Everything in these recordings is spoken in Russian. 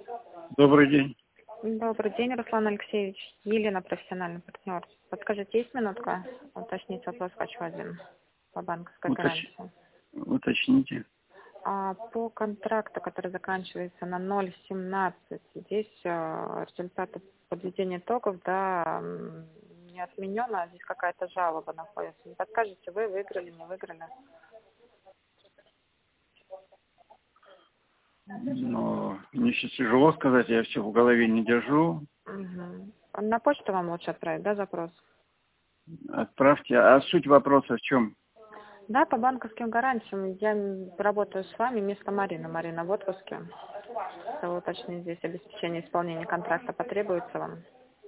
Добрый день. Добрый день, Руслан Алексеевич. Елена, профессиональный партнер. Подскажите, есть минутка? Уточнить вопрос хочу один по банковской гарантии. Уточните. По контракту, который заканчивается на 0,17, здесь результаты подведения итогов, да, не отменено, здесь какая-то жалоба находится. Не подскажете, вы выиграли, не выиграли? Но мне сейчас тяжело сказать, я все в голове не держу. Угу. На почту вам лучше отправить, да, запрос? Отправьте. А суть вопроса в чем? Да, по банковским гарантиям я работаю с вами вместо Марины. Марина в отпуске. Чтобы уточнить, здесь обеспечение исполнения контракта потребуется вам?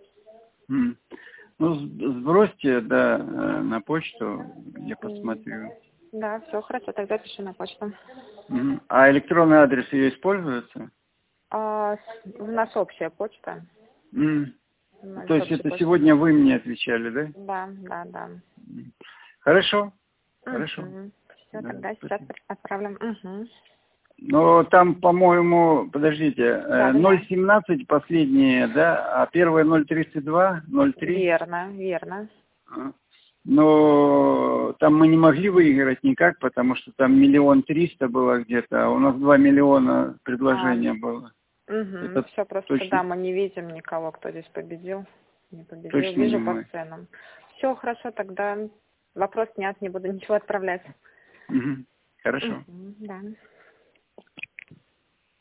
Ну, сбросьте, да, на почту, я посмотрю. Да, все хорошо, тогда пишу на почту. А электронный адрес ее используется? У нас общая почта. То есть это сегодня вы мне отвечали, да? Да, да, да. Хорошо. Хорошо. Все, Да, тогда сейчас спасибо. отправим. Но там, по-моему, подождите, Да. 0,17 последние, да, а первые 0,32, 0,3. Верно. Но там мы не могли выиграть никак, потому что там 1 300 000 было где-то, а у нас 2 миллиона предложения было. Это Все, просто точно, да, мы не видим никого, кто здесь победил. Не победил. точно не Вижу по мы. ценам. Все, хорошо, тогда вопрос снят, не буду ничего отправлять. Хорошо. Да.